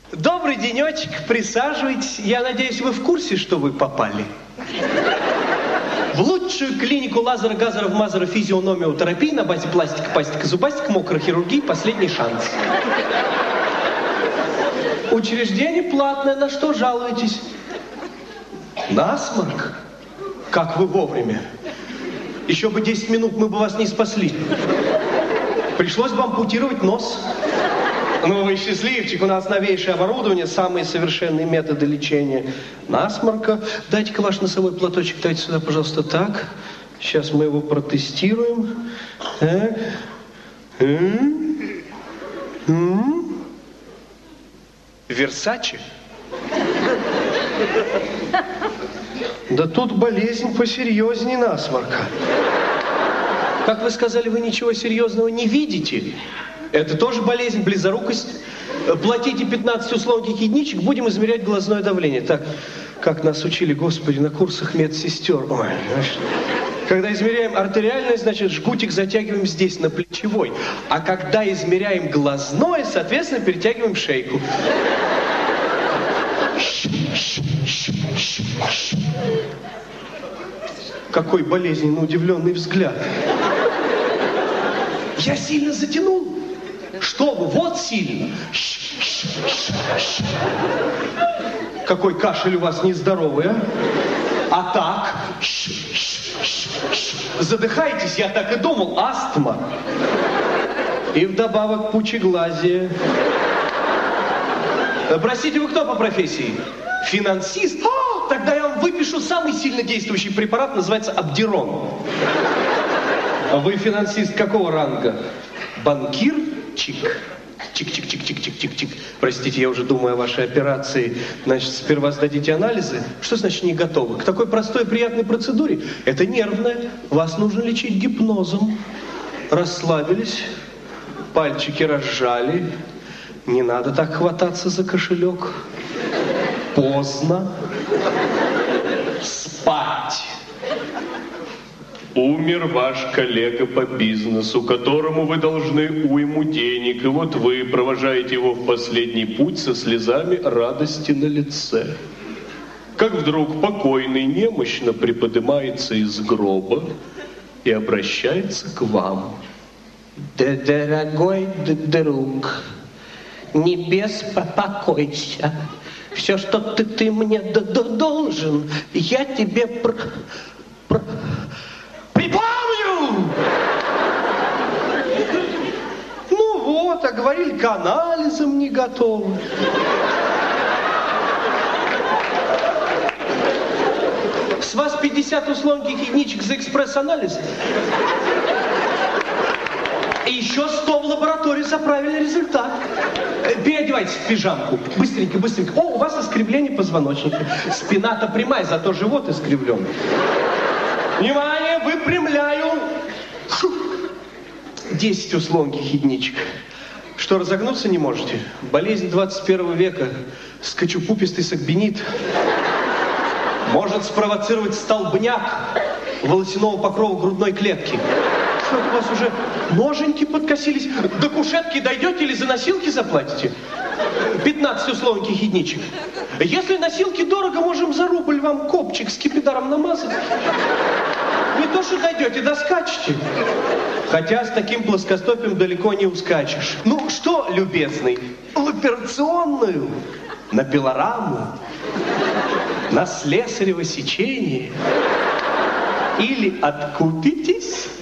Добрый денечек, присаживайтесь. Я надеюсь, вы в курсе, что вы попали? В лучшую клинику лазера, газеров, мазера, физиономиотерапии на базе пластика, пастика, зубастика, мокрохирургии «Последний шанс». Учреждение платное, на что жалуетесь? Насморк? Как вы вовремя? Еще бы 10 минут мы бы вас не спасли. Пришлось бы ампутировать нос. Ну, вы счастливчик, у нас новейшее оборудование, самые совершенные методы лечения насморка. Дайте-ка ваш носовой платочек, дайте сюда, пожалуйста, так. Сейчас мы его протестируем. Так. Версаче? Да тут болезнь посерьезнее насморка. Как вы сказали, вы ничего серьезного не видите? Это тоже болезнь, близорукость. Платите 15 условных единичек, будем измерять глазное давление. Так, как нас учили, Господи, на курсах медсестер. Ой, когда измеряем артериальное, значит, жгутик затягиваем здесь, на плечевой. А когда измеряем глазное, соответственно, перетягиваем шейку. Какой болезненно удивленный взгляд. Я сильно затянул? Что вы, вот сильно. Какой кашель у вас нездоровый, а? А так? Задыхаетесь, я так и думал, астма. И вдобавок пучеглазие. Простите, вы кто по профессии? Финансист? Тогда я вам выпишу самый сильно действующий препарат, называется Абдерон. Вы финансист какого ранга? Банкир? Чик. Чик-чик-чик-чик-чик-чик-чик. Простите, я уже думаю о вашей операции. Значит, сперва сдадите анализы. Что значит не готовы? К такой простой и приятной процедуре? Это нервное. Вас нужно лечить гипнозом. Расслабились, пальчики разжали. Не надо так хвататься за кошелек. Поздно. Спать. Умер ваш коллега по бизнесу, которому вы должны уйму денег, и вот вы провожаете его в последний путь со слезами радости на лице. Как вдруг покойный немощно приподнимается из гроба и обращается к вам. Дорогой друг, не беспокойся. Все, что ты мне должен, я тебе припомню! Ну вот, а говорили, к анализам не готовы. С вас 50 условных единичек за экспресс-анализ. И еще 100 в лаборатории за правильный результат. Переодевайтесь в пижамку. Быстренько, быстренько. О, у вас искривление позвоночника. Спина-то прямая, зато живот искривлен. Внимание, выпрямляю. 10 условных единичек. Что, разогнуться не можете? Болезнь 21 века. Скачупупистый сагбенит. Может спровоцировать столбняк волосяного покрова грудной клетки. Что-то у вас уже ноженьки подкосились. До кушетки дойдете или за носилки заплатите? 15 условных единичек. Если носилки дорого, можем за рубль вам копчик с скипидаром намазать. Не то, что дойдете, доскачете. Хотя с таким плоскостопием далеко не ускачешь. Ну что, любезный, в операционную, на пилораму, на слесарево сечение или откупитесь?